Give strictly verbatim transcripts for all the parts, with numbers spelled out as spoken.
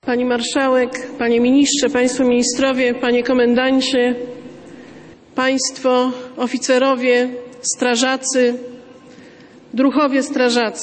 Pani Marszałek, Panie Ministrze, Państwo Ministrowie, Panie Komendancie, Państwo Oficerowie, Strażacy, Druhowie Strażacy.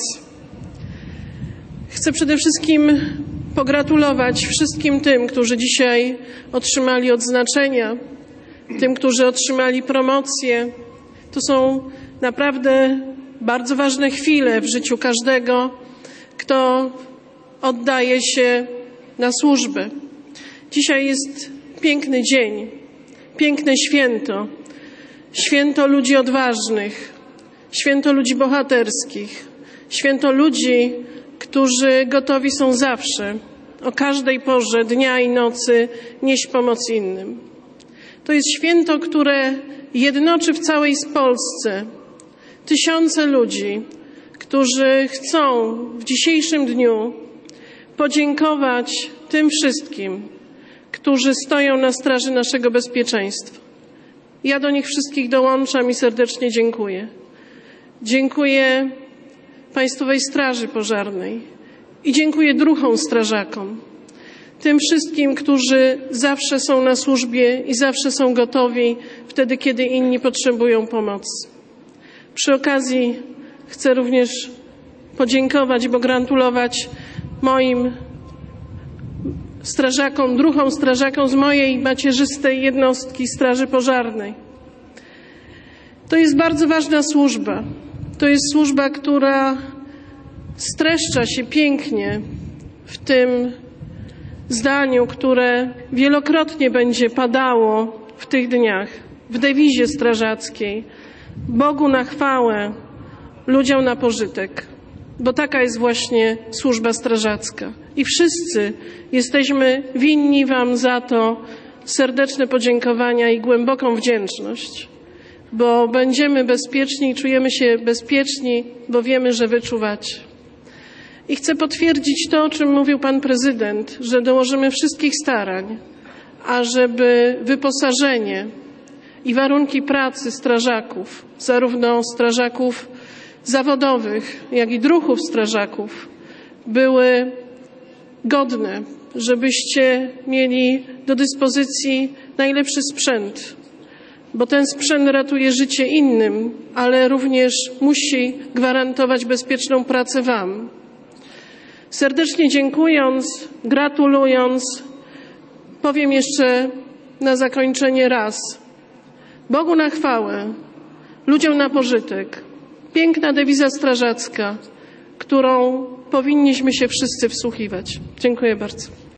Chcę przede wszystkim pogratulować wszystkim tym, którzy dzisiaj otrzymali odznaczenia, tym, którzy otrzymali promocje. To są naprawdę bardzo ważne chwile w życiu każdego, kto oddaje się na służbę. Dzisiaj jest piękny dzień, piękne święto, święto ludzi odważnych, święto ludzi bohaterskich, święto ludzi, którzy gotowi są zawsze, o każdej porze dnia i nocy nieść pomoc innym. To jest święto, które jednoczy w całej Polsce tysiące ludzi, którzy chcą w dzisiejszym dniu podziękować tym wszystkim, którzy stoją na straży naszego bezpieczeństwa. Ja do nich wszystkich dołączam i serdecznie dziękuję. Dziękuję Państwowej Straży Pożarnej i dziękuję druhom strażakom, tym wszystkim, którzy zawsze są na służbie i zawsze są gotowi wtedy, kiedy inni potrzebują pomocy. Przy okazji chcę również podziękować i pogratulować moim strażakom, druhom strażakom z mojej macierzystej jednostki Straży Pożarnej. To jest bardzo ważna służba. To jest służba, która streszcza się pięknie w tym zdaniu, które wielokrotnie będzie padało w tych dniach, w dewizie strażackiej: Bogu na chwałę, ludziom na pożytek. Bo taka jest właśnie służba strażacka. I wszyscy jesteśmy winni Wam za to serdeczne podziękowania i głęboką wdzięczność. Bo będziemy bezpieczni i czujemy się bezpieczni, bo wiemy, że Wy czuwacie. I chcę potwierdzić to, o czym mówił Pan Prezydent, że dołożymy wszystkich starań, ażeby wyposażenie i warunki pracy strażaków, zarówno strażaków zawodowych, jak i druhów strażaków, były godne, żebyście mieli do dyspozycji najlepszy sprzęt, bo ten sprzęt ratuje życie innym, ale również musi gwarantować bezpieczną pracę Wam. Serdecznie dziękując, gratulując, powiem jeszcze na zakończenie raz: Bogu na chwałę, ludziom na pożytek. Piękna dewiza strażacka, którą powinniśmy się wszyscy wsłuchiwać. Dziękuję bardzo.